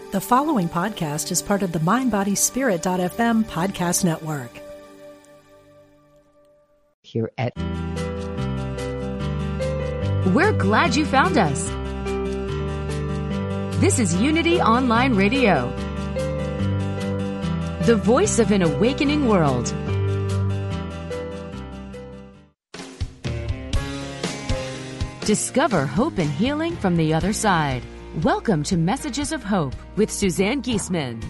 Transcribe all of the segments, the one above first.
The following podcast is part of the MindBodySpirit.fm podcast network. Here at We're glad you found us. This is Unity Online Radio, the voice of an awakening world. Discover hope and healing from the other side. Welcome to Messages of Hope with Suzanne Giesemann.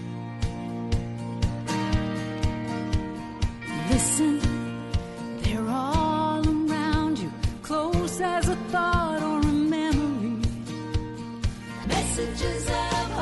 Listen, they're all around you, close as a thought or a memory. Messages of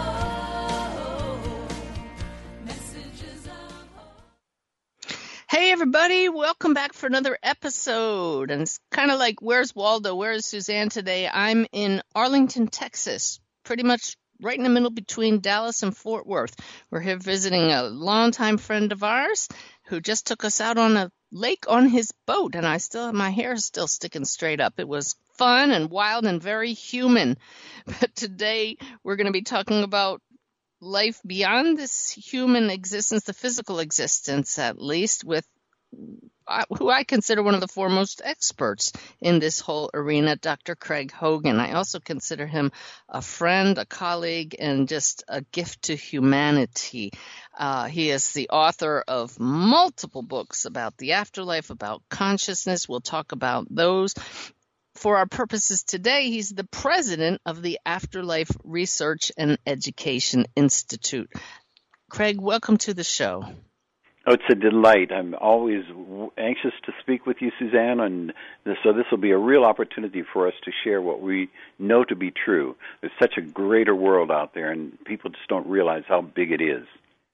hope. Messages of hope. Hey everybody, welcome back for another episode. And it's kind of like, where's Waldo? Where's Suzanne today? I'm in Arlington, Texas, pretty much right in the middle between Dallas and Fort Worth. We're here visiting a longtime friend of ours who just took us out on a lake on his boat, and my hair is still sticking straight up. It was fun and wild and very human. But today we're going to be talking about life beyond this human existence, the physical existence at least, with who I consider one of the foremost experts in this whole arena, Dr. Craig Hogan. I also consider him a friend, a colleague, and just a gift to humanity. He is the author of multiple books about the afterlife, about consciousness. We'll talk about those. For our purposes today, he's the president of the Afterlife Research and Education Institute. Craig, welcome to the show. Oh, it's a delight. I'm always anxious to speak with you, Suzanne, and so this will be a real opportunity for us to share what we know to be true. There's such a greater world out there, and people just don't realize how big it is.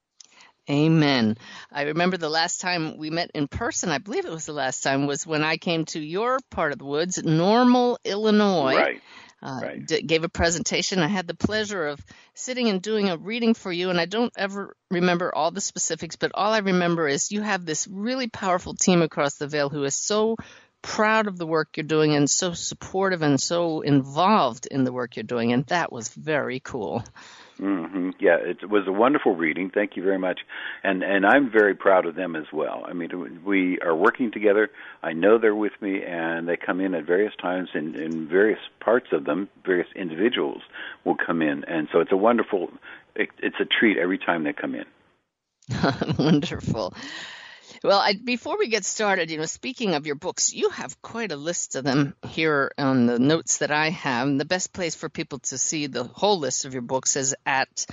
Amen. I remember the last time we met in person, I believe it was the last time, was when I came to your part of the woods, Normal, Illinois. Right. Gave a presentation. I had the pleasure of sitting and doing a reading for you, and I don't ever remember all the specifics, but all I remember is you have this really powerful team across the Veil who is so proud of the work you're doing and so supportive and so involved in the work you're doing, and that was very cool. Mm-hmm. Yeah, it was a wonderful reading. Thank you very much. And I'm very proud of them as well. I mean, we are working together. I know they're with me, and they come in at various times in various parts of them. Various individuals will come in. And so it's a wonderful, it's a treat every time they come in. Wonderful. Well, before we get started, speaking of your books, you have quite a list of them here on the notes that I have. And the best place for people to see the whole list of your books is at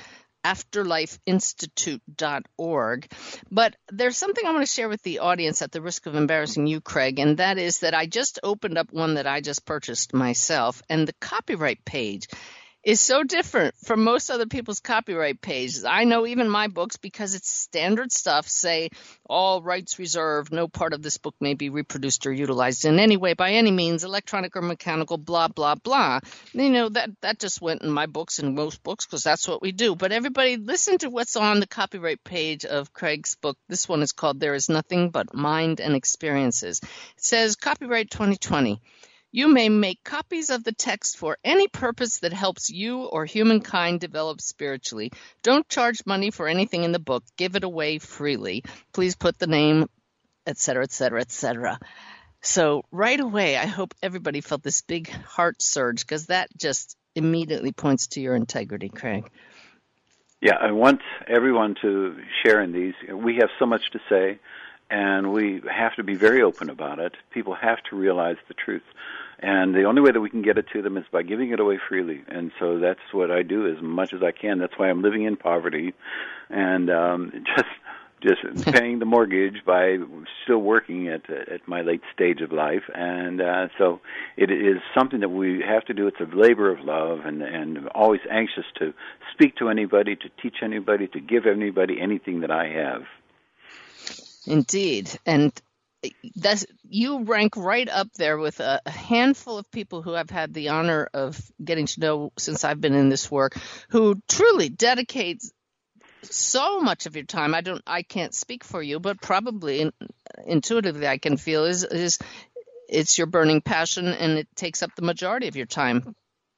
afterlifeinstitute.org. But there's something I want to share with the audience at the risk of embarrassing you, Craig, and that is that I just opened up one that I just purchased myself, and the copyright page is so different from most other people's copyright pages. I know even my books, because it's standard stuff, say all rights reserved, no part of this book may be reproduced or utilized in any way, by any means, electronic or mechanical, blah, blah, blah. That just went in my books and most books because that's what we do. But everybody, listen to what's on the copyright page of Craig's book. This one is called There Is Nothing But Mind and Experiences. It says, copyright 2020. You may make copies of the text for any purpose that helps you or humankind develop spiritually. Don't charge money for anything in the book. Give it away freely. Please put the name, etc., etc., etc. So right away, I hope everybody felt this big heart surge, because that just immediately points to your integrity, Craig. Yeah, I want everyone to share in these. We have so much to say, and we have to be very open about it. People have to realize the truth. And the only way that we can get it to them is by giving it away freely. And so that's what I do as much as I can. That's why I'm living in poverty and just paying the mortgage by still working at my late stage of life. And so it is something that we have to do. It's a labor of love, and always anxious to speak to anybody, to teach anybody, to give anybody anything that I have. Indeed. And you rank right up there with a handful of people who I've had the honor of getting to know since I've been in this work, who truly dedicate so much of your time. I can't speak for you, but probably intuitively I can feel is it's your burning passion, and it takes up the majority of your time.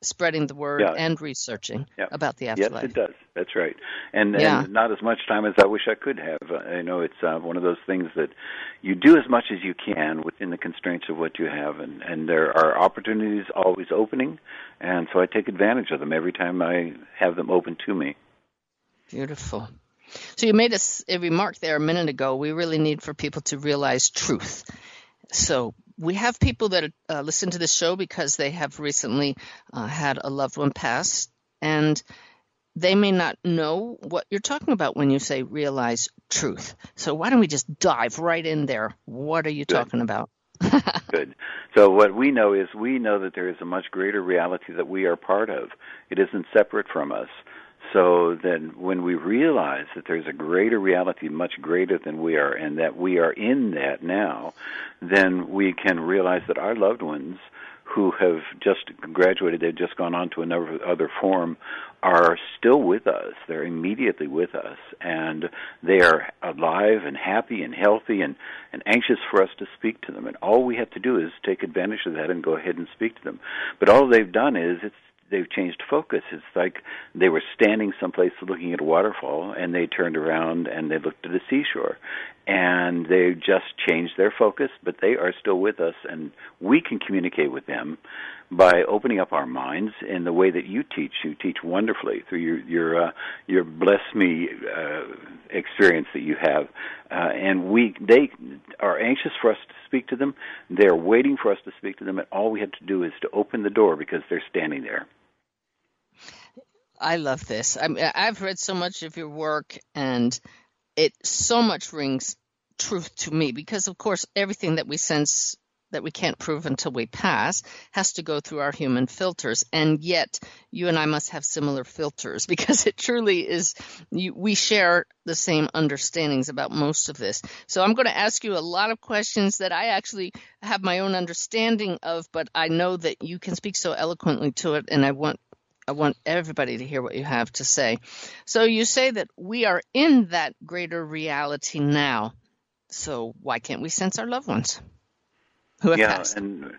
spreading the word and researching about the afterlife. Yes, it does. That's right. And not as much time as I wish I could have. I know it's one of those things that you do as much as you can within the constraints of what you have, and there are opportunities always opening, and so I take advantage of them every time I have them open to me. Beautiful. So you made a remark there a minute ago. We really need for people to realize truth. So we have people that listen to this show because they have recently had a loved one pass, and they may not know what you're talking about when you say realize truth. So why don't we just dive right in there? What are you talking about? Good. So what we know is that there is a much greater reality that we are part of. It isn't separate from us. So then when we realize that there's a greater reality, much greater than we are, and that we are in that now, then we can realize that our loved ones who have just graduated, they've just gone on to another other form, are still with us. They're immediately with us, and they are alive and happy and healthy and anxious for us to speak to them. And all we have to do is take advantage of that and go ahead and speak to them. But all they've done is they've changed focus. It's like they were standing someplace looking at a waterfall, and they turned around and they looked at a seashore. And they just changed their focus, but they are still with us, and we can communicate with them by opening up our minds in the way that you teach. You teach wonderfully through your Bless Me experience that you have. And they are anxious for us to speak to them. They're waiting for us to speak to them, and all we have to do is to open the door because they're standing there. I love this. I've read so much of your work, and it so much rings truth to me because, of course, everything that we sense that we can't prove until we pass has to go through our human filters. And yet you and I must have similar filters because it truly is, we share the same understandings about most of this. So I'm going to ask you a lot of questions that I actually have my own understanding of, but I know that you can speak so eloquently to it, and I want everybody to hear what you have to say. So you say that we are in that greater reality now. So why can't we sense our loved ones who have passed? And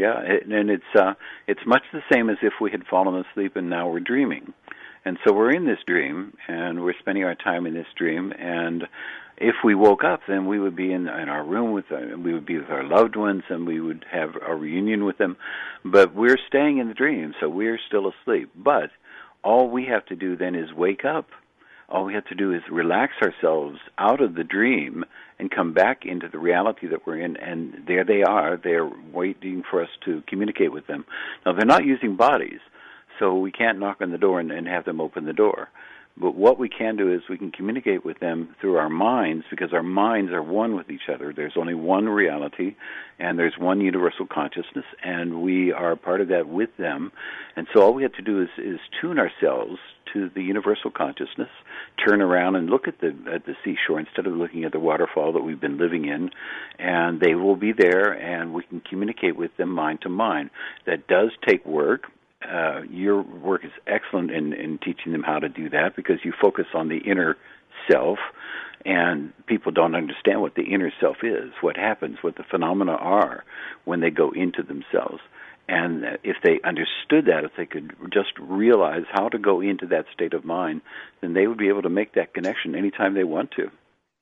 it's much the same as if we had fallen asleep and now we're dreaming. And so we're in this dream, and we're spending our time in this dream, and if we woke up, then we would be in our room we would be with our loved ones, and we would have a reunion with them. But we're staying in the dream, so we're still asleep. But all we have to do then is wake up. All we have to do is relax ourselves out of the dream and come back into the reality that we're in, and there they are. They're waiting for us to communicate with them. Now, they're not using bodies, so we can't knock on the door and have them open the door. But what we can do is we can communicate with them through our minds, because our minds are one with each other. There's only one reality, and there's one universal consciousness, and we are part of that with them. And so all we have to do is tune ourselves to the universal consciousness, turn around and look at the seashore instead of looking at the waterfall that we've been living in, and they will be there, and we can communicate with them mind to mind. That does take work. Your work is excellent in teaching them how to do that, because you focus on the inner self, and people don't understand what the inner self is, what happens, what the phenomena are when they go into themselves. And if they understood that, if they could just realize how to go into that state of mind, then they would be able to make that connection anytime they want to.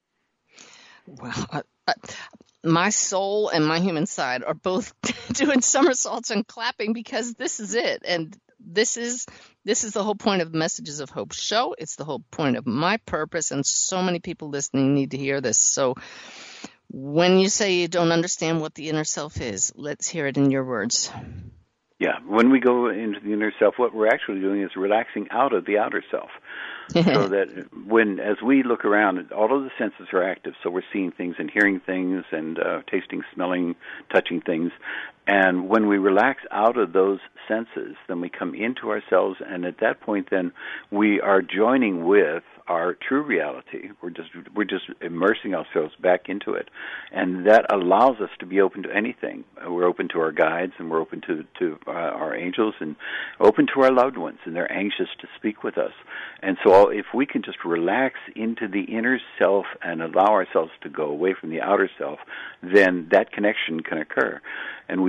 Well, my soul and my human side are both doing somersaults and clapping, because this is it. And this is the whole point of Messages of Hope show. It's the whole point of my purpose, and so many people listening need to hear this. So when you say you don't understand what the inner self is, let's hear it in your words. Yeah, when we go into the inner self, what we're actually doing is relaxing out of the outer self. So that as we look around, all of the senses are active. So we're seeing things and hearing things and tasting, smelling, touching things. And when we relax out of those senses, then we come into ourselves, and at that point then we are joining with our true reality. We're just immersing ourselves back into it. And that allows us to be open to anything. We're open to our guides, and we're open to our angels, and open to our loved ones, and they're anxious to speak with us. And so if we can just relax into the inner self and allow ourselves to go away from the outer self, then that connection can occur. And we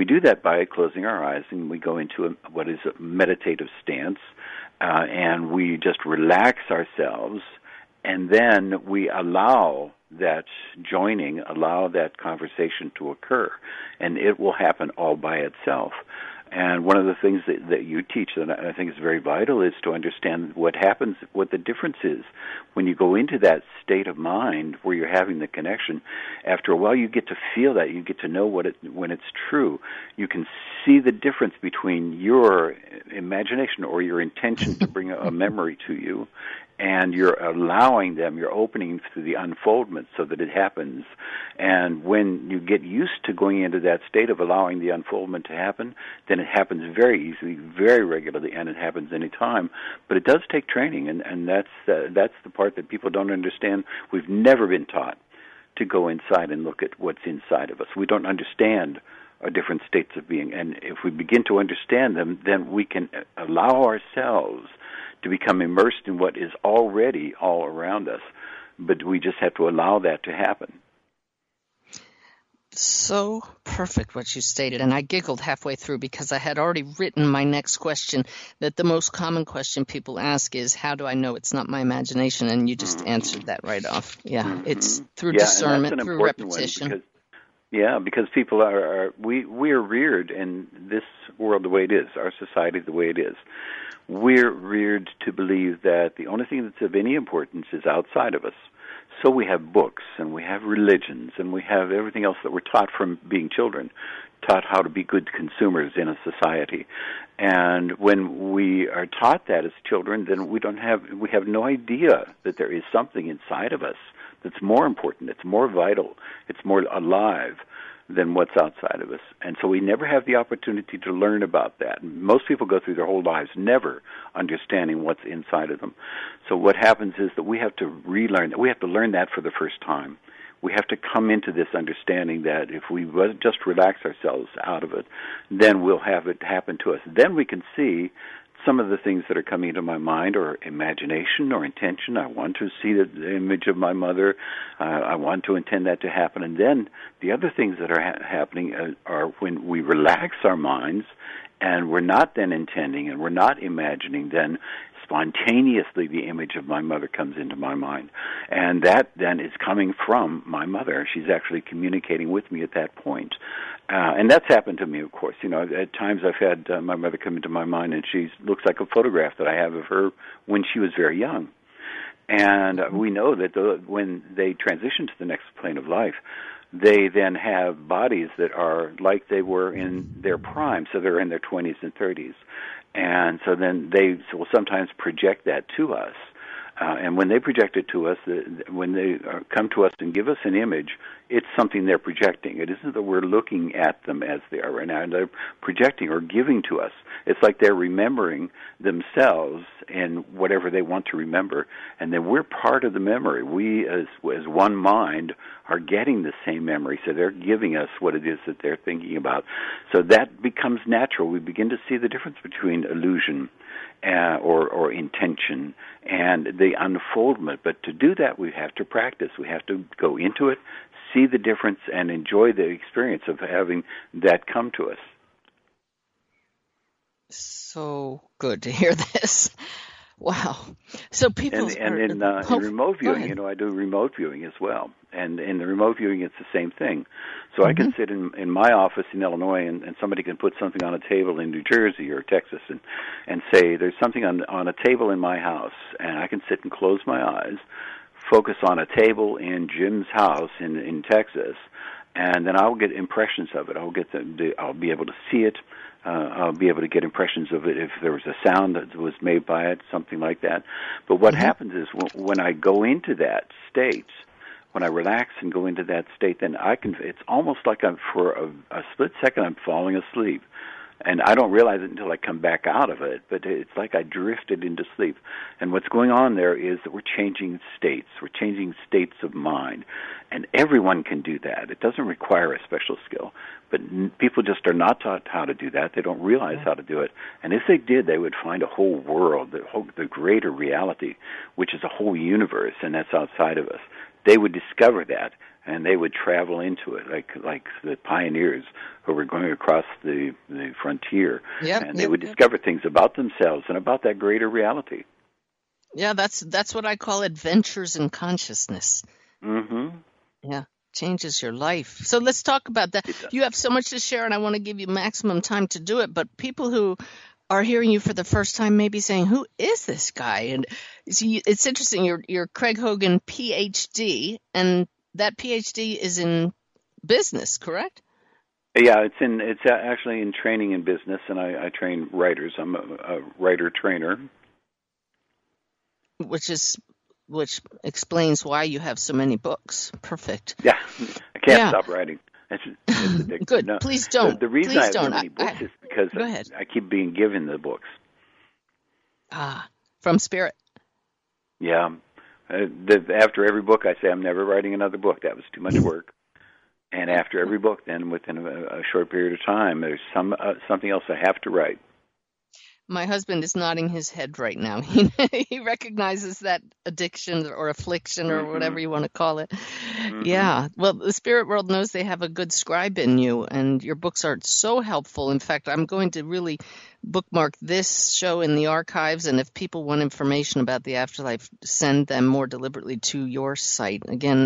do that by closing our eyes, and we go into what is a meditative stance, and we just relax ourselves, and then we allow that joining, allow that conversation to occur, and it will happen all by itself. And one of the things that you teach that I think is very vital is to understand what happens, what the difference is when you go into that state of mind where you're having the connection. After a while, you get to feel that. You get to know when it's true. You can see the difference between your imagination or your intention to bring a memory to you, and you're allowing them, you're opening through the unfoldment so that it happens. And when you get used to going into that state of allowing the unfoldment to happen, then it happens very easily, very regularly, and it happens any time. But it does take training, and that's the part that people don't understand. We've never been taught to go inside and look at what's inside of us. We don't understand our different states of being. And if we begin to understand them, then we can allow ourselves to become immersed in what is already all around us, but we just have to allow that to happen. So perfect what you stated, and I giggled halfway through because I had already written my next question, that the most common question people ask is, how do I know it's not my imagination? And you just answered that right off. Yeah, it's through discernment, through repetition. Because people we are reared in this world the way it is, our society the way it is. We're reared to believe that the only thing that's of any importance is outside of us. So we have books, and we have religions, and we have everything else that we're taught from being children, taught how to be good consumers in a society. And when we are taught that as children, then we have no idea that there is something inside of us that's more important, it's more vital, it's more alive than what's outside of us. And so we never have the opportunity to learn about that. Most people go through their whole lives never understanding what's inside of them. So what happens is that we have to relearn that. We have to learn that for the first time. We have to come into this understanding that if we just relax ourselves out of it, then we'll have it happen to us. Then we can see some of the things that are coming into my mind, or imagination or intention. I want to see the image of my mother. I want to intend that to happen. And then the other things that are happening are when we relax our minds and we're not then intending and we're not imagining, then spontaneously the image of my mother comes into my mind. And that then is coming from my mother. She's actually communicating with me at that point. And that's happened to me, of course. You know, at times I've had my mother come into my mind, and she looks like a photograph that I have of her when she was very young. And we know that when they transition to the next plane of life, they then have bodies that are like they were in their prime, so they're in their 20s and 30s. And so then they will sometimes project that to us. And when they project it to us, when they come to us and give us an image, it's something they're projecting. It isn't that we're looking at them as they are right now. They're projecting or giving to us. It's like they're remembering themselves in whatever they want to remember. And then we're part of the memory. We, as one mind, are getting the same memory. So they're giving us what it is that they're thinking about. So that becomes natural. We begin to see the difference between illusion or intention and the unfoldment. But to do that, we have to practice. We have to go into it, see the difference, and enjoy the experience of having that come to us. So good to hear this. Wow. So people in remote viewing, you know, I do remote viewing as well. And in the remote viewing, it's the same thing. So I can sit in my office in Illinois, and somebody can put something on a table in New Jersey or Texas and say, there's something on a table in my house, and I can sit and close my eyes, focus on a table in Jim's house in Texas, and then I'll get impressions of it. I'll be able to see it. I'll be able to get impressions of it if there was a sound that was made by it, something like that. But what happens is when I go into that state, when I relax and go into that state, then it's almost like for a split second I'm falling asleep. And I don't realize it until I come back out of it, but it's like I drifted into sleep. And what's going on there is that we're changing states. We're changing states of mind. And everyone can do that. It doesn't require a special skill. But people just are not taught how to do that. They don't realize how to do it. And if they did, they would find a whole world, the greater reality, which is a whole universe, and that's outside of us. They would discover that, and they would travel into it like the pioneers who were going across the frontier, and they would discover things about themselves and about that greater reality. Yeah, that's what I call adventures in consciousness. Mm-hmm. Yeah, changes your life. So let's talk about that. You have so much to share, and I want to give you maximum time to do it. But people who are hearing you for the first time may be saying, "Who is this guy?" And see, it's interesting. You're Craig Hogan, PhD, and that PhD is in business, correct? Yeah, it's actually in training in business, and I train writers. I'm a writer trainer. Which explains why you have so many books. Perfect. Yeah, I can't stop writing. It's Good. No, Please don't. The reason I have so many books is because I keep being given the books. From Spirit. Yeah. After every book, I say, I'm never writing another book. That was too much work. And after every book, then within a short period of time, there's something else I have to write. My husband is nodding his head right now. He recognizes that addiction or affliction or whatever you want to call it. Mm-hmm. Yeah. Well, the spirit world knows they have a good scribe in you, and your books are so helpful. In fact, I'm going to really bookmark this show in the archives, and if people want information about the afterlife, send them more deliberately to your site. Again,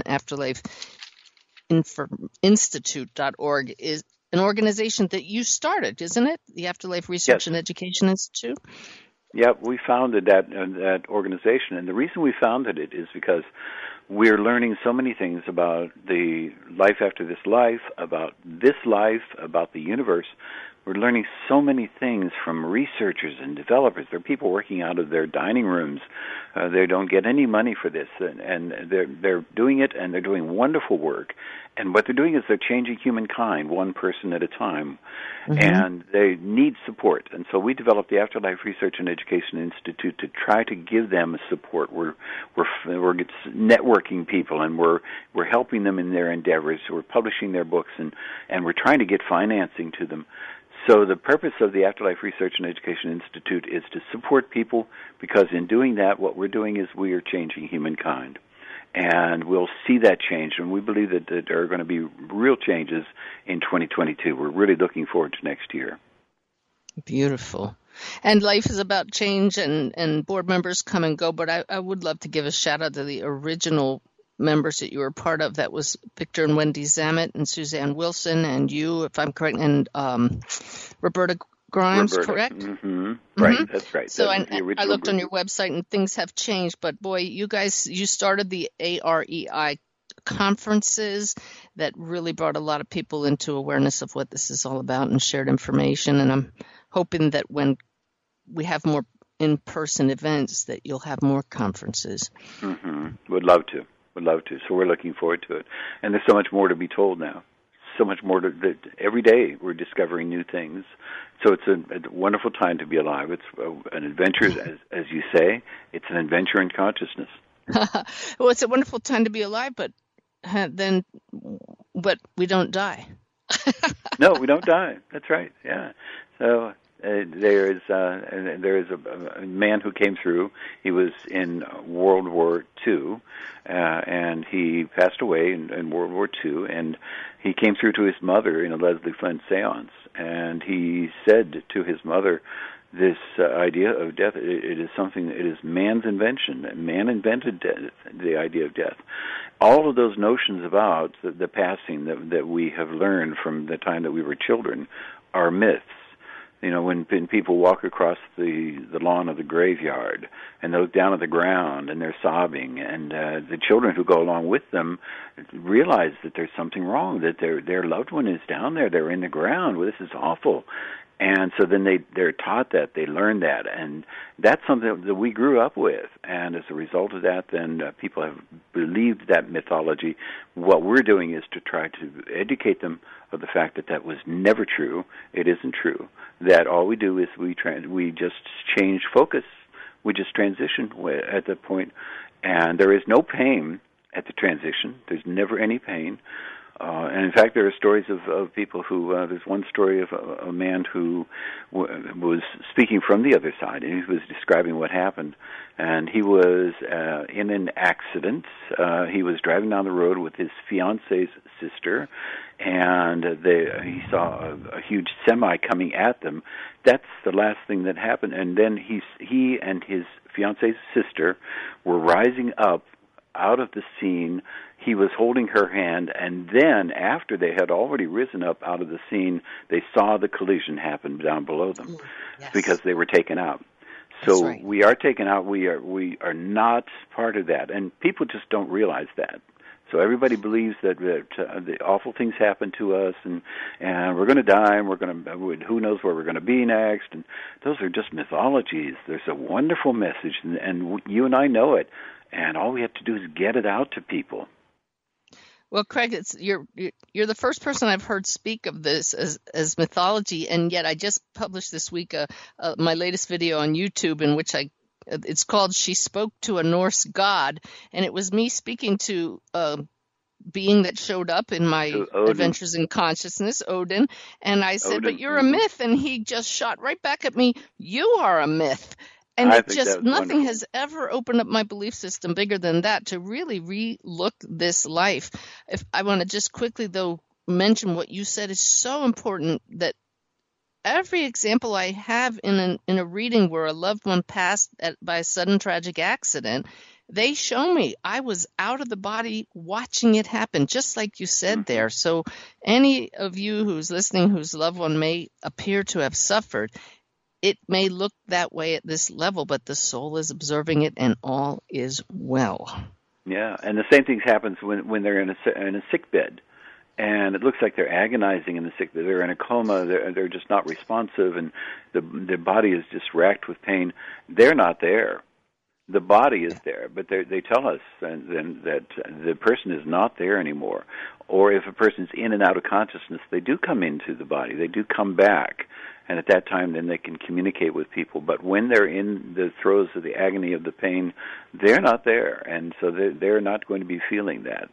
afterlifeinstitute.org is an organization that you started, isn't it? The Afterlife Research and Education Institute? Yeah, we founded that organization, and the reason we founded it is because we're learning so many things about the life after this life, about the universe. We're learning so many things from researchers and developers. There are people working out of their dining rooms. They don't get any money for this, and they're doing it, and they're doing wonderful work. And what they're doing is they're changing humankind one person at a time, and they need support. And so we developed the Afterlife Research and Education Institute to try to give them support. We're networking people, and we're helping them in their endeavors. We're publishing their books, and we're trying to get financing to them. So the purpose of the Afterlife Research and Education Institute is to support people, because in doing that, what we're doing is we are changing humankind. And we'll see that change, and we believe that there are going to be real changes in 2022. We're really looking forward to next year. Beautiful. And life is about change, and board members come and go, but I would love to give a shout-out to the original members that you were part of. That was Victor and Wendy Zamet and Suzanne Wilson and you, if I'm correct, and Roberta Grimes, correct? Mm-hmm. Right, that's right. So I looked on your website, and things have changed, but boy, you started the AREI conferences that really brought a lot of people into awareness of what this is all about and shared information, and I'm hoping that when we have more in-person events that you'll have more conferences. Would love to. So we're looking forward to it. And there's so much more to be told now. So much more every day we're discovering new things. So it's a wonderful time to be alive. It's an adventure, as you say. It's an adventure in consciousness. Well, it's a wonderful time to be alive, but we don't die. No, we don't die. That's right. Yeah. So there is a man who came through. He was in World War II, and he passed away in World War II. And he came through to his mother in a Leslie Flint seance, and he said to his mother, "This idea of death, it is man's invention. Man invented death, the idea of death. All of those notions about the passing that we have learned from the time that we were children are myths. You know, when people walk across the lawn of the graveyard and they look down at the ground and they're sobbing, and the children who go along with them realize that there's something wrong, that their loved one is down there, they're in the ground. Well, this is awful. And so then they're taught that, they learn that, and that's something that we grew up with. And as a result of that, then people have believed that mythology. What we're doing is to try to educate them of the fact that was never true. It isn't true. That all we do is we just change focus. We just transition at that point, and there is no pain at the transition. There's never any pain. And in fact, there are stories of people who, there's one story of a man who was speaking from the other side, and he was describing what happened. And he was in an accident. He was driving down the road with his fiance's sister, and he saw a huge semi coming at them. That's the last thing that happened. And then he and his fiance's sister were rising up out of the scene. He was holding her hand, and then after they had already risen up out of the scene, they saw the collision happen down below them. Yes. Because they were taken out. So right. We are taken out. We are not part of that, and people just don't realize that. So everybody believes that the awful things happen to us, and we're going to die, and who knows where we're going to be next. And those are just mythologies. There's a wonderful message, and you and I know it. And all we have to do is get it out to people. Well, Craig, you're the first person I've heard speak of this as mythology, and yet I just published this week my latest video on YouTube in which it's called "She Spoke to a Norse God," and it was me speaking to a being that showed up in my Adventures in Consciousness, Odin, and I said, "But you're a myth," and he just shot right back at me, "You are a myth." And nothing wonderful. has ever opened up my belief system bigger than that, to really re-look this life. If I want to just quickly, though, mention what you said is so important, that every example I have in a reading where a loved one passed by a sudden tragic accident, they show me I was out of the body watching it happen, just like you said there. So any of you who's listening whose loved one may appear to have suffered, it may look that way at this level, but the soul is observing it, and all is well. Yeah, and the same thing happens when they're in a sick bed, and it looks like they're agonizing in the sick bed. They're in a coma. They're just not responsive, and the body is just racked with pain. They're not there. The body is there, but they tell us then that the person is not there anymore. Or if a person's in and out of consciousness, they do come into the body. They do come back. And at that time, then they can communicate with people. But when they're in the throes of the agony of the pain, they're not there. And so they're not going to be feeling that.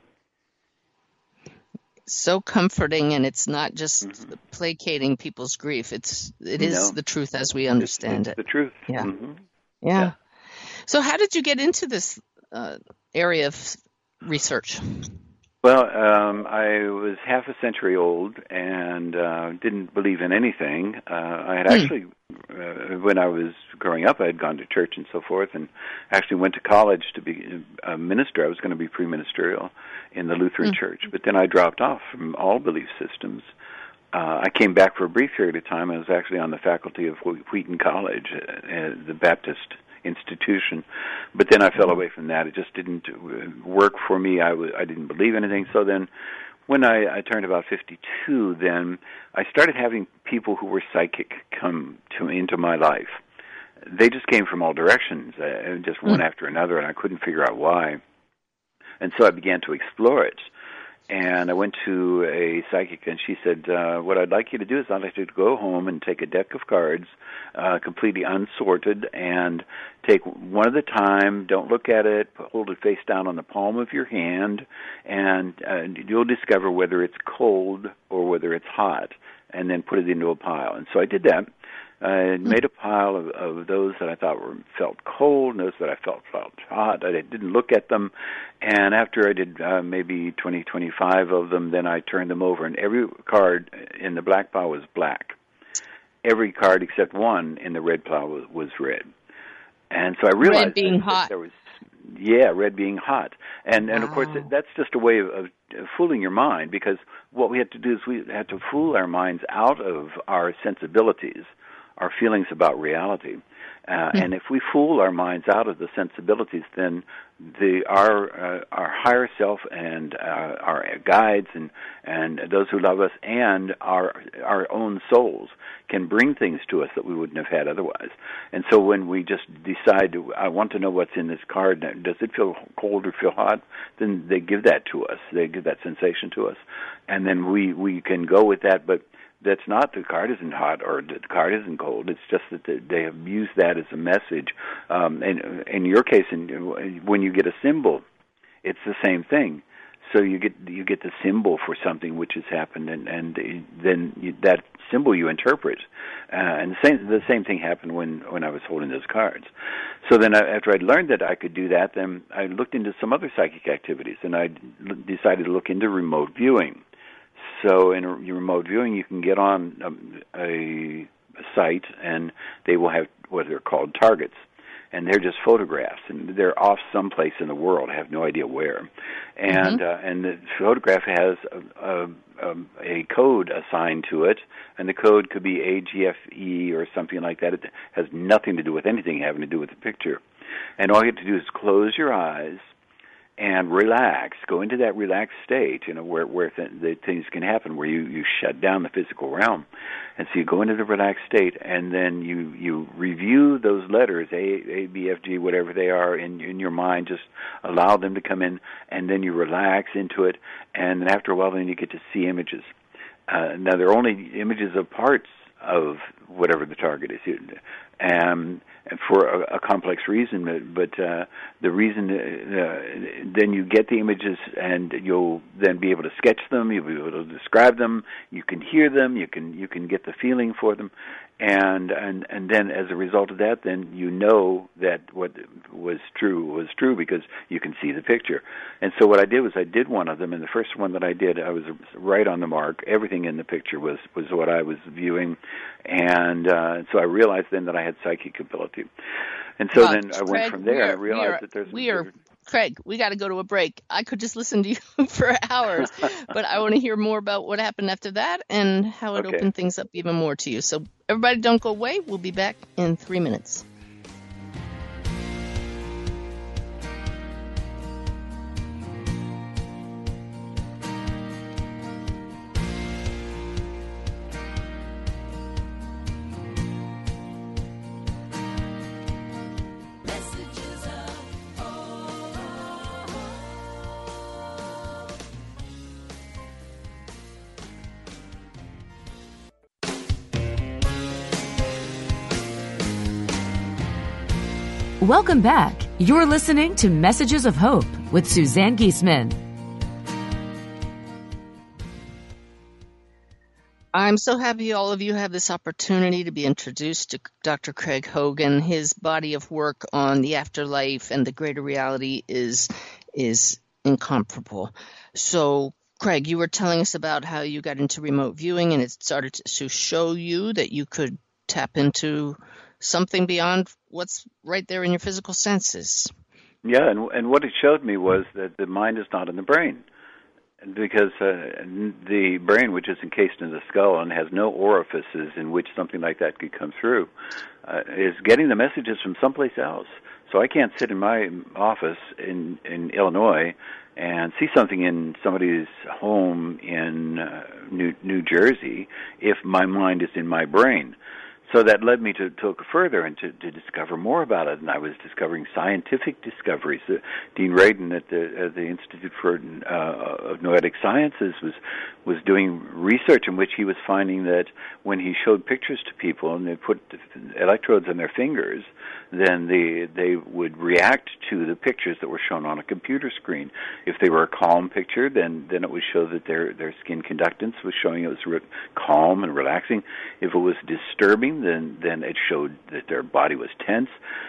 So comforting, and it's not just placating people's grief. It is the truth as we understand it. It's the truth. Yeah. Mm-hmm. Yeah. So how did you get into this area of research? Well, I was half a century old and didn't believe in anything. I had actually, when I was growing up, I had gone to church and so forth, and actually went to college to be a minister. I was going to be preministerial in the Lutheran Church, but then I dropped off from all belief systems. I came back for a brief period of time. I was actually on the faculty of Wheaton College, the Baptist institution, but then I fell away from that. It just didn't work for me. I didn't believe anything. So then when I turned about 52, then I started having people who were psychic come into my life. They just came from all directions, just one after another, and I couldn't figure out why. And so I began to explore it. And I went to a psychic, and she said, what I'd like you to do is I'd like you to go home and take a deck of cards, completely unsorted, and take one at a time. Don't look at it. Hold it face down on the palm of your hand, and you'll discover whether it's cold or whether it's hot, and then put it into a pile. And so I did that. I made a pile of those that I thought felt cold, and those that I felt hot. I didn't look at them, and after I did maybe 20, 25 of them, then I turned them over, and every card in the black pile was black. Every card except one in the red pile was red. And so I realized red being hot. There was, red being hot. And of course, that's just a way of fooling your mind, because what we had to do is we had to fool our minds out of our sensibilities, our feelings about reality. And if we fool our minds out of the sensibilities, then our higher self and our guides and those who love us and our own souls can bring things to us that we wouldn't have had otherwise. And so when we just decide, I want to know what's in this card, does it feel cold or feel hot, then they give that to us. They give that sensation to us. And then we can go with that, but that's not the card isn't hot or the card isn't cold. It's just that they have used that as a message. And in your case, when you get a symbol, it's the same thing. So you get the symbol for something which has happened, and then that symbol you interpret. And the same thing happened when I was holding those cards. So then after I'd learned that I could do that, then I looked into some other psychic activities, and I decided to look into remote viewing. So in remote viewing, you can get on a site, and they will have what are called targets. And they're just photographs, and they're off someplace in the world. I have no idea where. And and the photograph has a code assigned to it, and the code could be AGFE or something like that. It has nothing to do with anything having to do with the picture. And all you have to do is close your eyes and relax. Go into that relaxed state, where the things can happen, where you shut down the physical realm. And so you go into the relaxed state, and then you review those letters, A, B, F, G, whatever they are, in your mind. Just allow them to come in, and then you relax into it. And then after a while, then you get to see images. Now, they're only images of parts of whatever the target is. And for a complex reason, but the reason, then you get the images, and you'll then be able to sketch them, you'll be able to describe them, you can hear them, you can get the feeling for them, and then as a result of that, then you know that what was true because you can see the picture. And so what I did was I did one of them, and the first one that I did, I was right on the mark. Everything in the picture was what I was viewing, and so I realized then that I had psychic ability. And so then I went from there, and I realized that there's... Craig, we got to go to a break. I could just listen to you for hours, but I want to hear more about what happened after that and how it opened things up even more to you. So everybody don't go away. We'll be back in 3 minutes. Welcome back. You're listening to Messages of Hope with Suzanne Giesemann. I'm so happy all of you have this opportunity to be introduced to Dr. Craig Hogan. His body of work on the afterlife and the greater reality is incomparable. So, Craig, you were telling us about how you got into remote viewing, and it started to show you that you could tap into something beyond what's right there in your physical senses. Yeah, and what it showed me was that the mind is not in the brain, because the brain, which is encased in the skull and has no orifices in which something like that could come through, is getting the messages from someplace else. So I can't sit in my office in Illinois and see something in somebody's home in New Jersey if my mind is in my brain. So that led me to look further and to discover more about it, and I was discovering scientific discoveries. Dean Radin at the Institute for Noetic Sciences was doing research in which he was finding that when he showed pictures to people and they put electrodes on their fingers, then they would react to the pictures that were shown on a computer screen. If they were a calm picture, then it would show that their skin conductance was showing it was calm and relaxing. If it was disturbing, then it showed that their body was tense.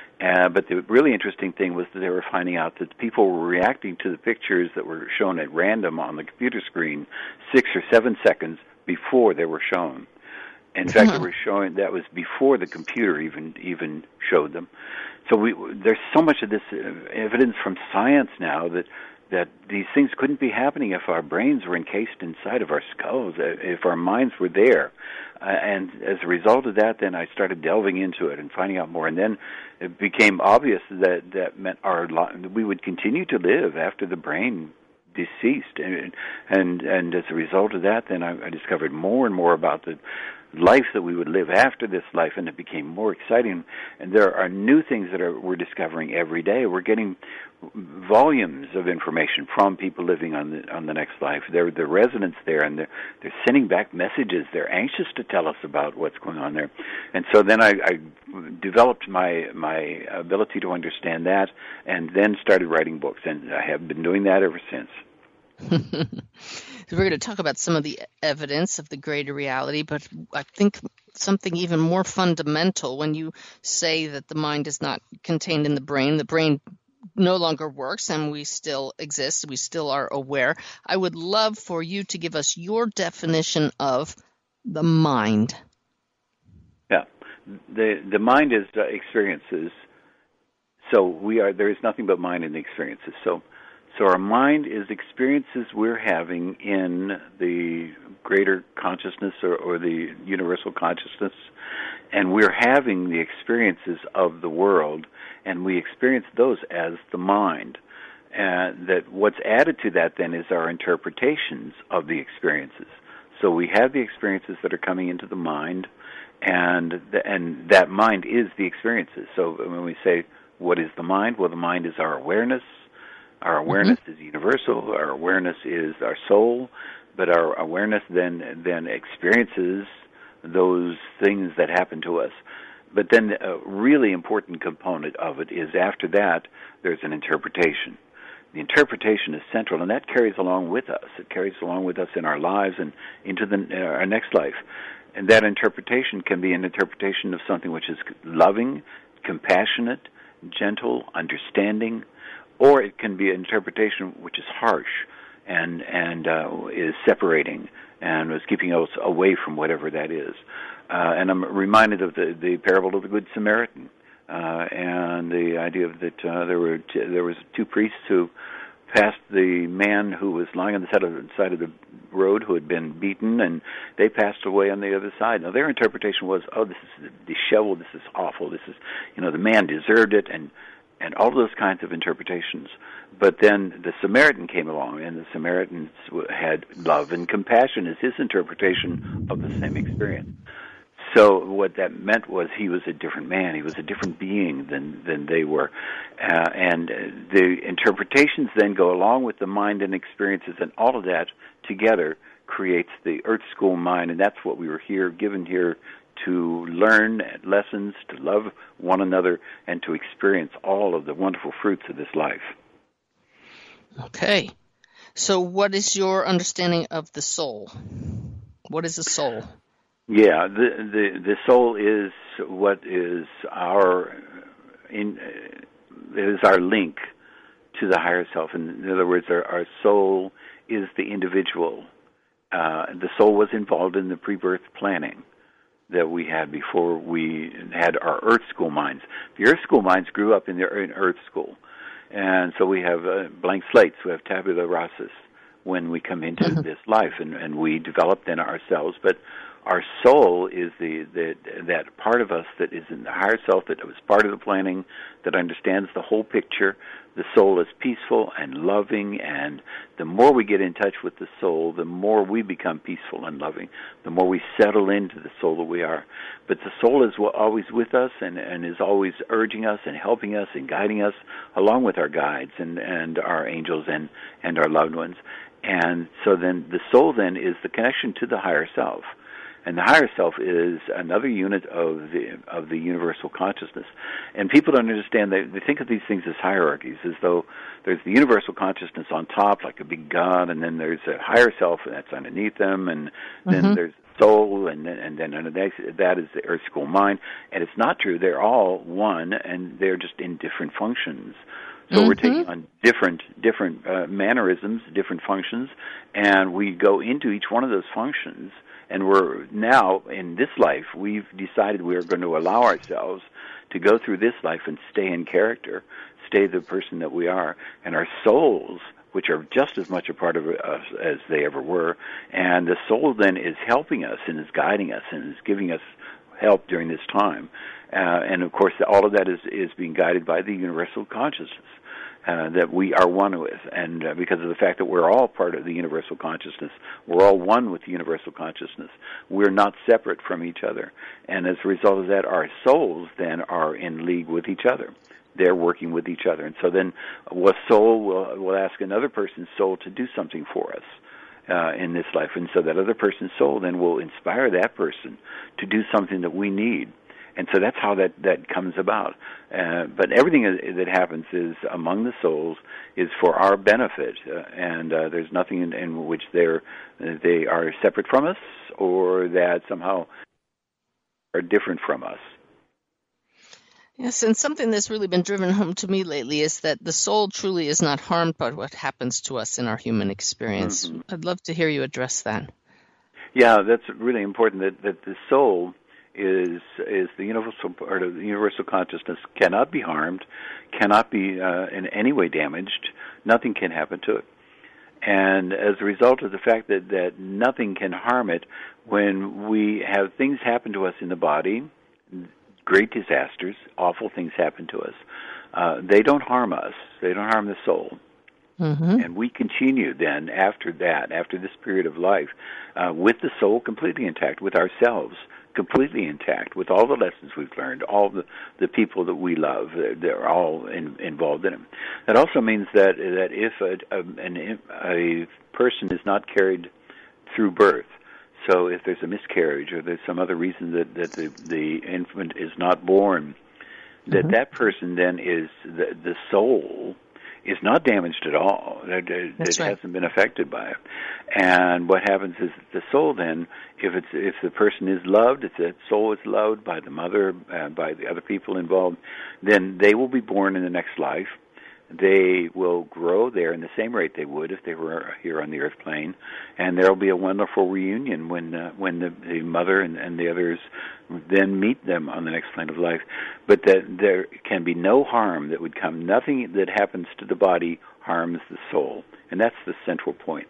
But the really interesting thing was that they were finding out that people were reacting to the pictures that were shown at random on the computer screen 6 or 7 seconds before they were shown. In fact, they were showing that was before the computer even showed them. So there's so much of this evidence from science now that these things couldn't be happening if our brains were encased inside of our skulls, if our minds were there. And as a result of that, then I started delving into it and finding out more. And then it became obvious that meant we would continue to live after the brain deceased. And as a result of that, then I discovered more and more about the life that we would live after this life, and it became more exciting. And there are new things that we're discovering every day. We're getting volumes of information from people living on the next life. They're the residents there, and they're sending back messages. They're anxious to tell us about what's going on there. And so then I developed my ability to understand that, and then started writing books, and I have been doing that ever since. So we're going to talk about some of the evidence of the greater reality, but I think something even more fundamental when you say that the mind is not contained in the brain no longer works and we still exist, we still are aware. I would love for you to give us your definition of the mind. Yeah. The mind is experiences. So there is nothing but mind in the experiences. So our mind is experiences we're having in the greater consciousness or the universal consciousness, and we're having the experiences of the world, and we experience those as the mind. And that what's added to that then is our interpretations of the experiences. So we have the experiences that are coming into the mind, and that mind is the experiences. So when we say, what is the mind? Well, the mind is our awareness. Our awareness is universal. Our awareness is our soul, but our awareness then experiences those things that happen to us. But then a really important component of it is after that, there's an interpretation. The interpretation is central, and that carries along with us. It carries along with us in our lives and into our next life. And that interpretation can be an interpretation of something which is loving, compassionate, gentle, understanding, or it can be an interpretation which is harsh and is separating and is keeping us away from whatever that is. And I'm reminded of the parable of the Good Samaritan and the idea that there was two priests who passed the man who was lying on the side of the road who had been beaten, and they passed away on the other side. Now their interpretation was, oh, this is disheveled, this is awful, this is, the man deserved it, and all those kinds of interpretations. But then the Samaritan came along, and the Samaritan had love and compassion as his interpretation of the same experience. So what that meant was he was a different man. He was a different being than they were. And the interpretations then go along with the mind and experiences, and all of that together creates the Earth School mind, and that's what we were given here to learn lessons, to love one another, and to experience all of the wonderful fruits of this life. Okay. So what is your understanding of the soul? What is the soul? Yeah, the soul is what is our link to the higher self. In other words, our soul is the individual. The soul was involved in the pre-birth planning that we had before we had our Earth School minds. The Earth School minds grew up in Earth School, and so we have blank slates. We have tabula rasa when we come into this life, and we develop then ourselves. But our soul is that part of us that is in the higher self, that was part of the planning, that understands the whole picture. The soul is peaceful and loving, and the more we get in touch with the soul, the more we become peaceful and loving, the more we settle into the soul that we are. But the soul is always with us and is always urging us and helping us and guiding us, along with our guides and our angels and our loved ones. And so then the soul then is the connection to the higher self. And the higher self is another unit of the universal consciousness. And people don't understand, they think of these things as hierarchies, as though there's the universal consciousness on top, like a big God, and then there's a higher self that's underneath them, and then there's soul, and then under that is the Earth School mind. And it's not true. They're all one, and they're just in different functions. So we're taking on different mannerisms, different functions, and we go into each one of those functions. And we're now, in this life, we've decided we're going to allow ourselves to go through this life and stay in character, stay the person that we are. And our souls, which are just as much a part of us as they ever were, and the soul then is helping us and is guiding us and is giving us help during this time. And, of course, all of that is being guided by the universal consciousness. That we are one with, and because of the fact that we're all part of the universal consciousness, we're all one with the universal consciousness. We're not separate from each other, and as a result of that, our souls then are in league with each other. They're working with each other, and so then a soul will ask another person's soul to do something for us in this life, and so that other person's soul then will inspire that person to do something that we need. And so that's how that comes about. But everything that happens is among the souls is for our benefit, and there's nothing in which they are separate from us or that somehow are different from us. Yes, and something that's really been driven home to me lately is that the soul truly is not harmed by what happens to us in our human experience. Mm-hmm. I'd love to hear you address that. Yeah, that's really important, that the soul is the universal part of the universal consciousness, cannot be harmed, cannot be in any way damaged. Nothing can happen to it. And as a result of the fact that nothing can harm it, when we have things happen to us in the body, great disasters, awful things happen to us, they don't harm us. They don't harm the soul. Mm-hmm. And we continue then after this period of life, with the soul completely intact, with ourselves completely intact, with all the lessons we've learned, all the people that we love, they're all involved in them. That also means that if a person is not carried through birth, so if there's a miscarriage or there's some other reason that the infant is not born, mm-hmm. that person then is the soul is not damaged at all. It right. hasn't been affected by it. And what happens is the soul then, if the person is loved, if the soul is loved by the mother, by the other people involved, then they will be born in the next life. They will grow there in the same rate they would if they were here on the earth plane, and there will be a wonderful reunion when the mother and the others then meet them on the next plane of life. But that there can be no harm that would come. Nothing that happens to the body harms the soul, and that's the central point.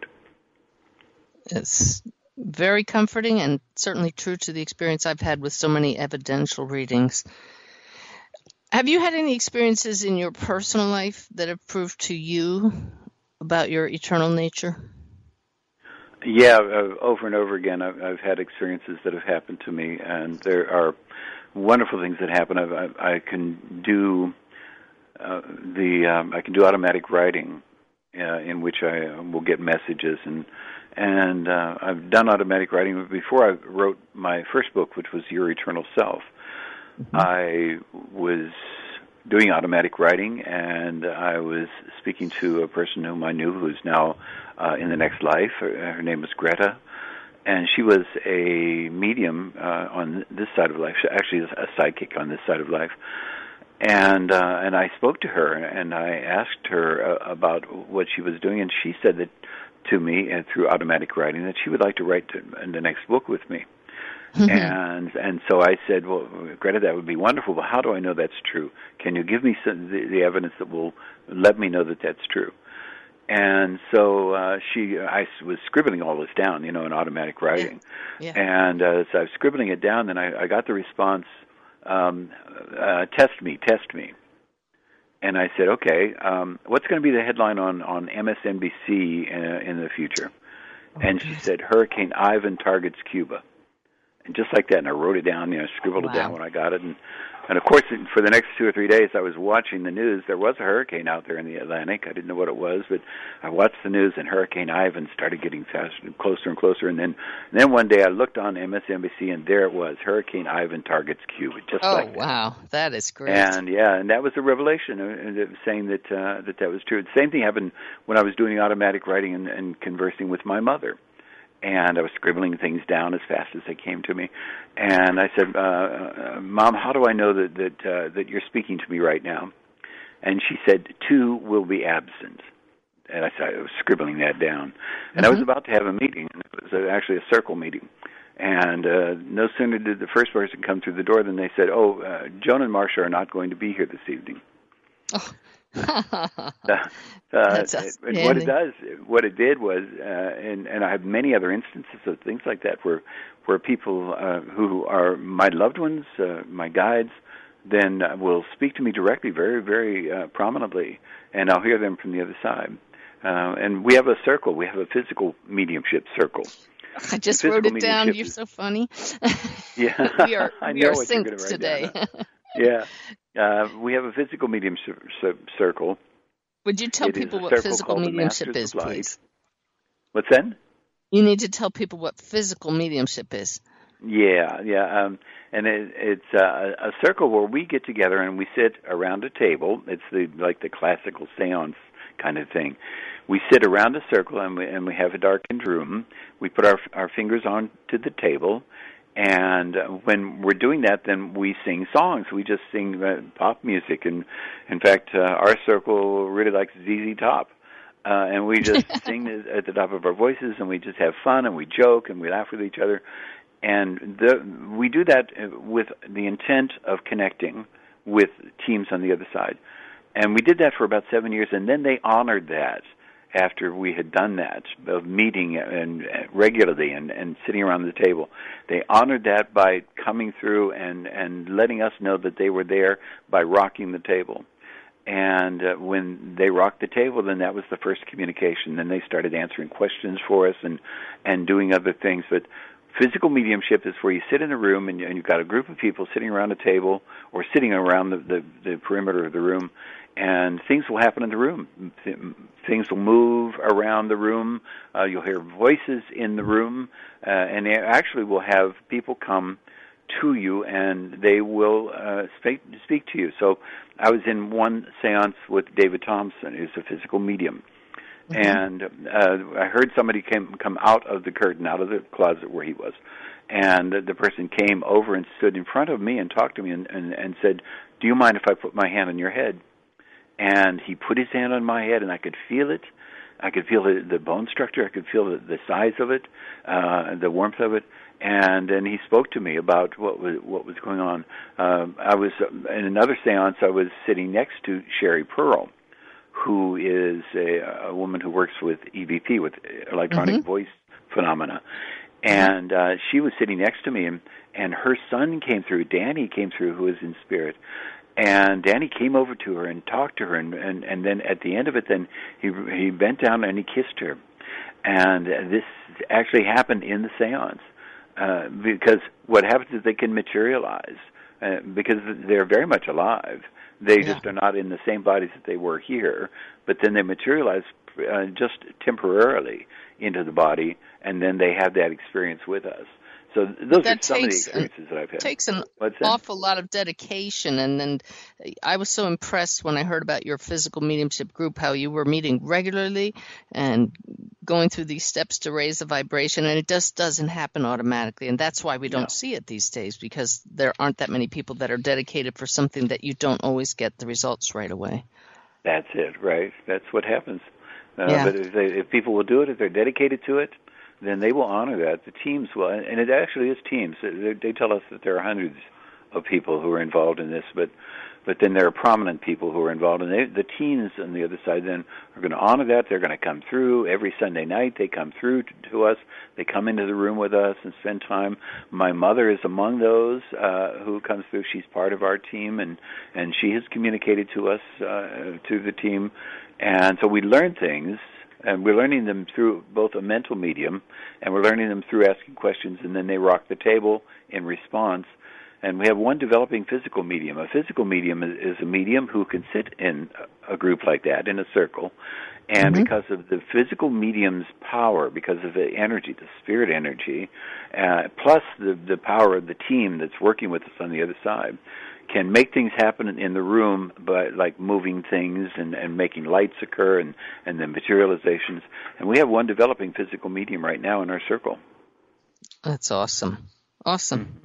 It's very comforting and certainly true to the experience I've had with so many evidential readings. Have you had any experiences in your personal life that have proved to you about your eternal nature? Yeah, over and over again, I've had experiences that have happened to me, and there are wonderful things that happen. I can do I can do automatic writing, in which I will get messages, and I've done automatic writing before I wrote my first book, which was Your Eternal Self. Mm-hmm. I was doing automatic writing, and I was speaking to a person whom I knew who's now in the next life. Her name was Greta, and she was a medium on this side of life, actually a sidekick on this side of life. And I spoke to her, and I asked her about what she was doing, and she said that to me through automatic writing that she would like to write the next book with me. Mm-hmm. And so I said, well, Greta, that would be wonderful, but how do I know that's true? Can you give me the evidence that will let me know that that's true? And so I was scribbling all this down, in automatic writing. Yeah. And as I was scribbling it down, then I got the response, test me. And I said, okay, what's going to be the headline on MSNBC in the future? And she said, Hurricane Ivan targets Cuba. And just like that, and I wrote it down, scribbled it down when I got it. And of course, for the next 2 or 3 days, I was watching the news. There was a hurricane out there in the Atlantic. I didn't know what it was, but I watched the news, and Hurricane Ivan started getting faster, closer and closer. And then one day I looked on MSNBC, and there it was, Hurricane Ivan targets Cuba, just like that. Oh, wow. That is great. And that was a revelation, saying that that was true. The same thing happened when I was doing automatic writing and conversing with my mother. And I was scribbling things down as fast as they came to me. And I said, Mom, how do I know that you're speaking to me right now? And she said, 2 will be absent. And I was scribbling that down. And I was about to have a meeting. And it was actually a circle meeting. And no sooner did the first person come through the door than they said, Joan and Marcia are not going to be here this evening. Oh. And what it did was, and I have many other instances of things like that where people who are my loved ones, my guides, then will speak to me directly, very, very prominently, and I'll hear them from the other side. And we have a circle. We have a physical mediumship circle. I just wrote it down. You're so funny. Yeah, we are synced today. Yeah. We have a physical mediumship circle. Would you tell people what physical mediumship is, please? What's that? You need to tell people what physical mediumship is. Yeah, yeah. And it's a circle where we get together and we sit around a table. It's like the classical seance kind of thing. We sit around a circle and we have a darkened room. We put our fingers onto the table, and when we're doing that, then we sing songs. We just sing pop music, and in fact, our circle really likes ZZ Top. And we just sing at the top of our voices, and we just have fun, and we joke, and we laugh with each other. And we do that with the intent of connecting with teams on the other side. And we did that for about 7 years, and then they honored that after we had done that, of meeting and regularly and sitting around the table. They honored that by coming through and letting us know that they were there by rocking the table. And when they rocked the table, then that was the first communication. Then they started answering questions for us and doing other things. But physical mediumship is where you sit in a room and you've got a group of people sitting around a table or sitting around the perimeter of the room, and things will happen in the room. Things will move around the room. You'll hear voices in the room, and actually we'll have people come to you, and they will speak to you. So I was in one seance with David Thompson, who's a physical medium. Mm-hmm. And I heard somebody come out of the curtain, out of the closet where he was. And the person came over and stood in front of me and talked to me and said, "Do you mind if I put my hand on your head?" And he put his hand on my head, and I could feel it. I could feel the bone structure. I could feel the size of it, the warmth of it. And then he spoke to me about what was going on. I was in another seance. I was sitting next to Sherry Pearl, who is a woman who works with EVP, with electronic voice phenomena. And she was sitting next to me, and her son came through. Danny came through, who is in spirit. And Danny came over to her and talked to her, and then at the end of it, then he bent down and he kissed her. And this actually happened in the seance, because what happens is they can materialize, because they're very much alive. They just are not in the same bodies that they were here, but then they materialize just temporarily into the body, and then they have that experience with us. So those are some of the experiences that I've had. It takes an awful lot of dedication, and I was so impressed when I heard about your physical mediumship group, how you were meeting regularly and going through these steps to raise the vibration, and it just doesn't happen automatically, and that's why we don't see it these days, because there aren't that many people that are dedicated for something that you don't always get the results right away. That's it, right? That's what happens. But if people will do it, if they're dedicated to it, then they will honor that. The teams will, and it actually is teams. They tell us that there are hundreds of people who are involved in this, but then there are prominent people who are involved, and the teams on the other side then are going to honor that. They're going to come through every Sunday night. They come through to us. They come into the room with us and spend time. My mother is among those who comes through. She's part of our team, and she has communicated to us, to the team, and so we learn things. And we're learning them through both a mental medium, and we're learning them through asking questions, and then they rock the table in response. And we have one developing physical medium. A physical medium is a medium who can sit in a group like that, in a circle, and because of the physical medium's power, because of the energy, the spirit energy, plus the power of the team that's working with us on the other side, can make things happen in the room by like moving things and making lights occur and then materializations. And we have one developing physical medium right now in our circle. That's awesome. Awesome.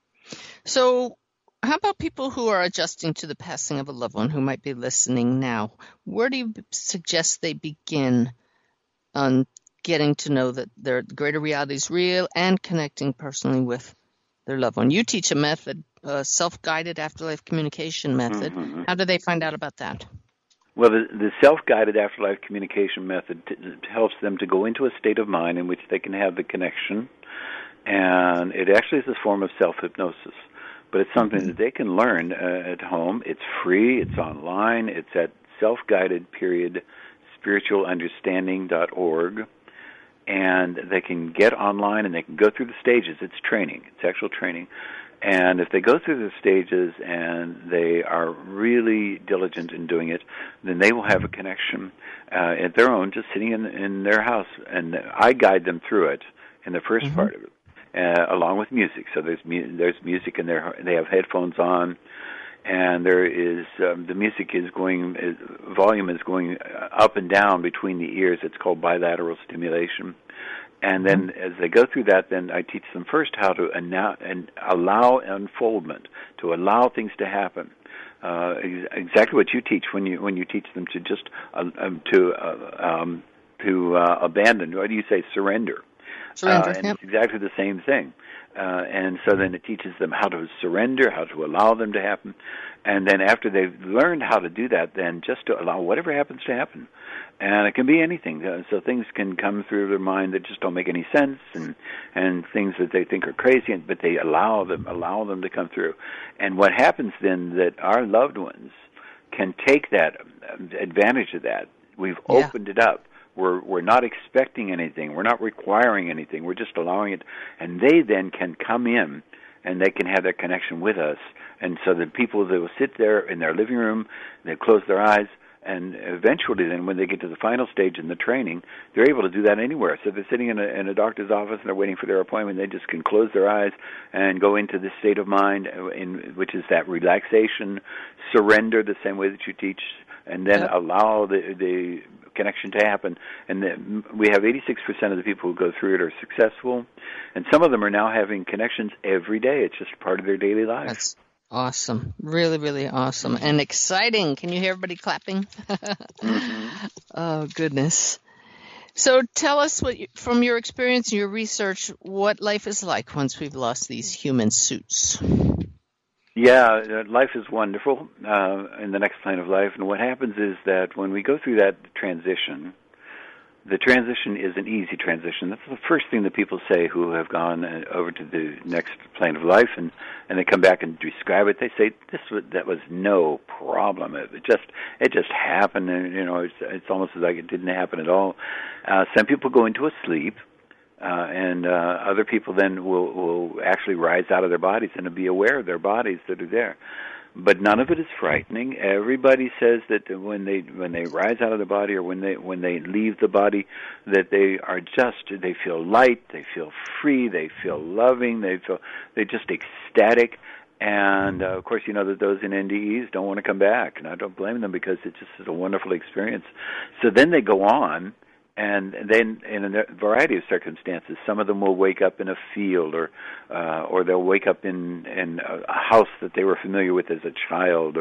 So how about people who are adjusting to the passing of a loved one who might be listening now? Where do you suggest they begin on getting to know that their greater reality is real and connecting personally with their loved one? You teach a method, a self-guided afterlife communication method. How do they find out about that? Well, the self-guided afterlife communication method helps them to go into a state of mind in which they can have the connection, and it actually is a form of self-hypnosis. But it's something that they can learn at home. It's free. It's online. It's at selfguided.spiritualunderstanding.org. And they can get online and they can go through the stages. It's training. It's actual training. And if they go through the stages and they are really diligent in doing it, then they will have a connection at their own, just sitting in their house. And I guide them through it in the first part of it. along with music. So there's music, and they have headphones on, and there is the music is going, volume is going up and down between the ears. It's called bilateral stimulation. And then as they go through that, then I teach them first how to allow unfoldment, to allow things to happen. Exactly what you teach when you teach them to just abandon. What do you say? Surrender. And It's exactly the same thing. And so then it teaches them how to surrender, how to allow them to happen. And then after they've learned how to do that, then just to allow whatever happens to happen. And it can be anything. So things can come through their mind that just don't make any sense, and things that they think are crazy, but they allow them to come through. And what happens then that our loved ones can take that advantage of that. We've opened it up. We're not expecting anything. We're not requiring anything. We're just allowing it. And they then can come in, and they can have that connection with us. And so the people that will sit there in their living room, they close their eyes, and eventually then when they get to the final stage in the training, they're able to do that anywhere. So they're sitting in a doctor's office and they're waiting for their appointment. They just can close their eyes and go into this state of mind, which is that relaxation, surrender, the same way that you teach, and then allow the connection to happen. And we have 86% of the people who go through it are successful, and some of them are now having connections every day. It's just part of their daily life. That's awesome. Really, really awesome. And exciting. Can you hear everybody clapping? Oh, goodness. So tell us, from your experience and your research, what life is like once we've lost these human suits. Yeah, life is wonderful in the next plane of life. And what happens is that when we go through that transition, the transition is an easy transition. That's the first thing that people say who have gone over to the next plane of life, and they come back and describe it. They say that was no problem. It just happened, and it's almost as like it didn't happen at all. Some people go into a sleep. And other people then will actually rise out of their bodies and be aware of their bodies that are there. But none of it is frightening. Everybody says that when they rise out of the body or when they leave the body, that they feel light, they feel free, they feel loving, they're just ecstatic. And of course, that those in NDEs don't want to come back, and I don't blame them because it just is a wonderful experience. So then they go on. And then, in a variety of circumstances, some of them will wake up in a field, or they'll wake up in a house that they were familiar with as a child,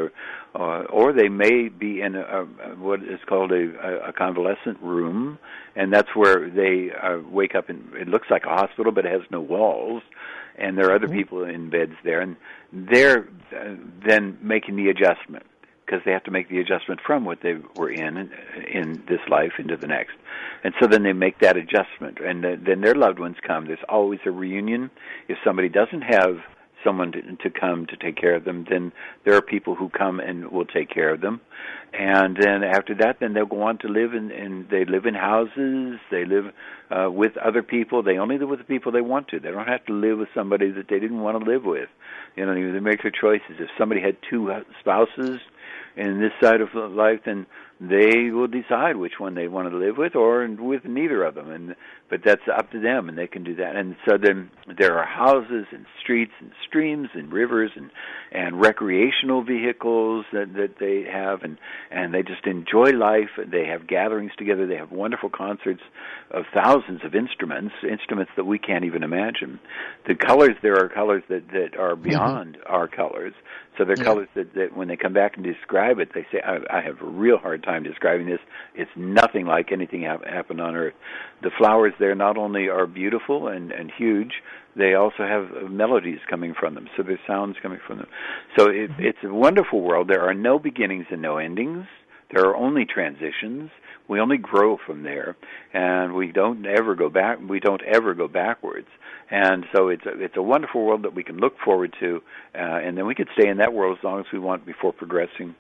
or they may be in what is called a convalescent room, and that's where they wake up in. It looks like a hospital, but it has no walls, and there are other people in beds there, and they're then making the adjustment, because they have to make the adjustment from what they were in this life into the next. And so then they make that adjustment, and then their loved ones come. There's always a reunion. If somebody doesn't have someone to come to take care of them, then there are people who come and will take care of them. And then after that, then they'll go on to live they live in houses. They live with other people. They only live with the people they want to. They don't have to live with somebody that they didn't want to live with. They make their choices. If somebody had two spouses in this side of life, then they will decide which one they want to live with, or with neither of them. But that's up to them, and they can do that. And so then there are houses and streets and streams and rivers and recreational vehicles that they have, and they just enjoy life. They have gatherings together. They have wonderful concerts of thousands of instruments that we can't even imagine. The colors, there are colors that are beyond our colors. So they're colors that when they come back and describe it, they say, I have a real hard time describing this. It's nothing like anything happened on Earth. The flowers there not only are beautiful and huge, they also have melodies coming from them. So there's sounds coming from them. So it's a wonderful world. There are no beginnings and no endings. There are only transitions. We only grow from there, and we don't ever go back. We don't ever go backwards. And so it's a wonderful world that we can look forward to, and then we could stay in that world as long as we want before progressing.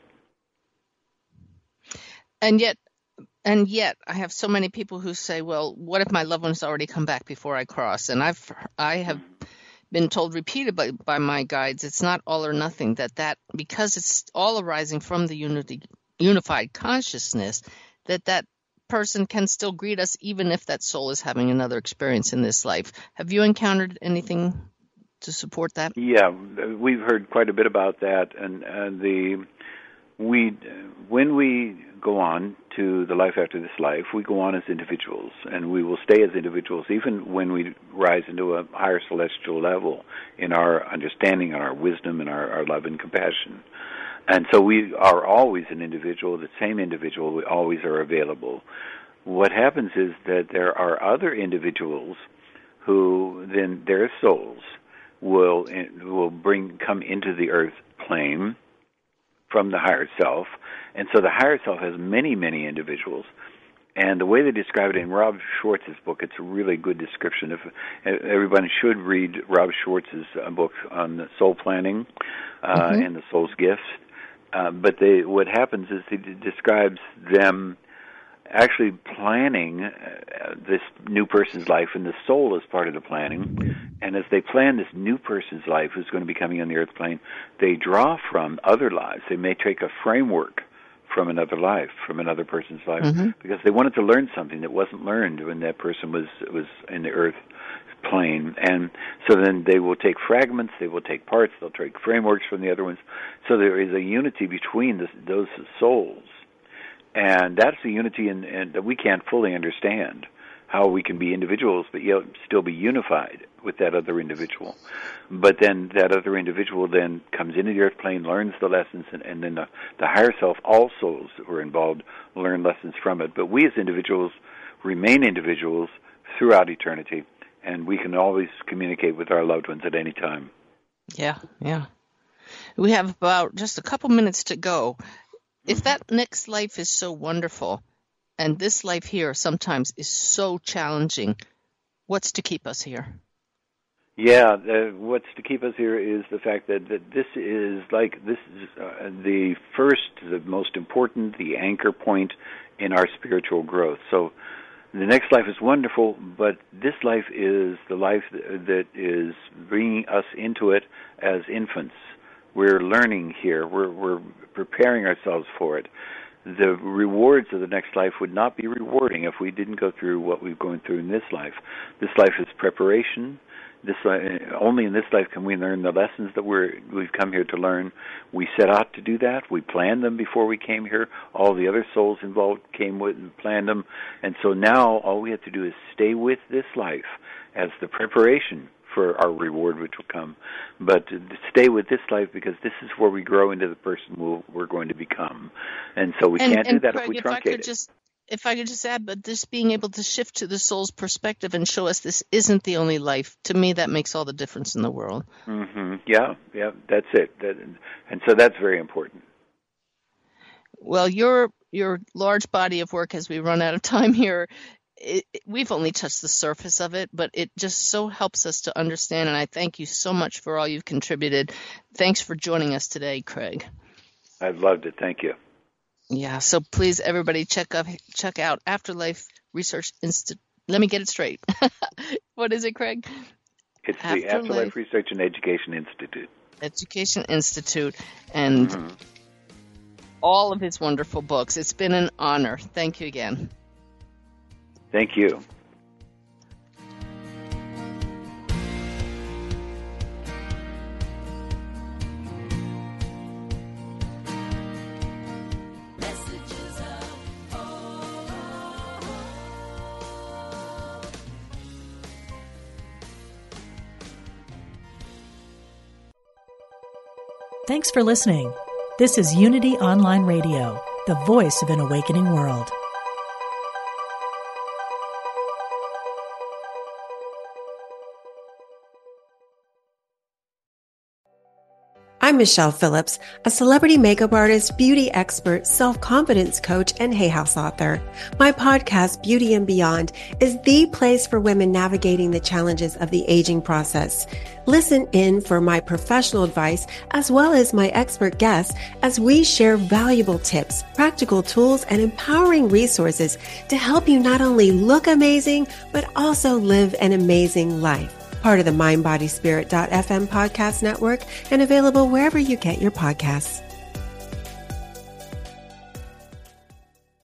And yet, I have so many people who say, "Well, what if my loved one's already come back before I cross?" And I have been told repeatedly by my guides, it's not all or nothing. That because it's all arising from the unified consciousness, that person can still greet us even if that soul is having another experience in this life. Have you encountered anything to support that? Yeah, we've heard quite a bit about that, and when we go on to the life after this life, we go on as individuals, and we will stay as individuals even when we rise into a higher celestial level in our understanding and our wisdom and our love and compassion. And so we are always an individual, the same individual, we always are available. What happens is that there are other individuals who then their souls will come into the earth plane from the higher self. And so the higher self has many, many individuals. And the way they describe it in Rob Schwartz's book, it's a really good description. If everyone should read Rob Schwartz's book on the soul planning and the soul's gifts. But what happens is he describes them actually planning this new person's life, and the soul is part of the planning. And as they plan this new person's life who's going to be coming on the earth plane, they draw from other lives. They may take a framework from another life, from another person's life, because they wanted to learn something that wasn't learned when that person was in the earth plane. And so then they will take fragments, they will take parts, they'll take frameworks from the other ones. So there is a unity between those souls. And that's the unity and that we can't fully understand, how we can be individuals but yet still be unified with that other individual. But then that other individual then comes into the earth plane, learns the lessons, and then the higher self, all souls who are involved, learn lessons from it. But we as individuals remain individuals throughout eternity, and we can always communicate with our loved ones at any time. Yeah. We have about just a couple minutes to go. If that next life is so wonderful, and this life here sometimes is so challenging, what's to keep us here? Yeah, what's to keep us here is the fact that this is the first, the most important, the anchor point in our spiritual growth. So the next life is wonderful, but this life is the life that is bringing us into it as infants. We're learning here. We're preparing ourselves for it. The rewards of the next life would not be rewarding if we didn't go through what we're going through in this life. This life is preparation. Only in this life can we learn the lessons that we've come here to learn. We set out to do that. We planned them before we came here. All the other souls involved came with and planned them. And so now all we have to do is stay with this life as the preparation for our reward, which will come. But stay with this life, because this is where we grow into the person we're going to become. And so we can't do that, Craig, if we truncate it. If I could just add, but just being able to shift to the soul's perspective and show us this isn't the only life, to me that makes all the difference in the world. Yeah, that's it. And so that's very important. Well, your large body of work, as we run out of time here, we've only touched the surface of it, but it just so helps us to understand, and I thank you so much for all you've contributed. Thanks for joining us today, Craig. I've loved it. Thank you. Yeah, so please, everybody, check out Afterlife Research Institute. Let me get it straight. What is it, Craig? It's the Afterlife Research and Education Institute. Education Institute, and all of his wonderful books. It's been an honor. Thank you again. Thank you. Thanks for listening. This is Unity Online Radio, the voice of an awakening world. I'm Michelle Phillips, a celebrity makeup artist, beauty expert, self-confidence coach, and Hay House author. My podcast, Beauty and Beyond, is the place for women navigating the challenges of the aging process. Listen in for my professional advice as well as my expert guests as we share valuable tips, practical tools, and empowering resources to help you not only look amazing, but also live an amazing life. Part of the MindBodySpirit.fm podcast network and available wherever you get your podcasts.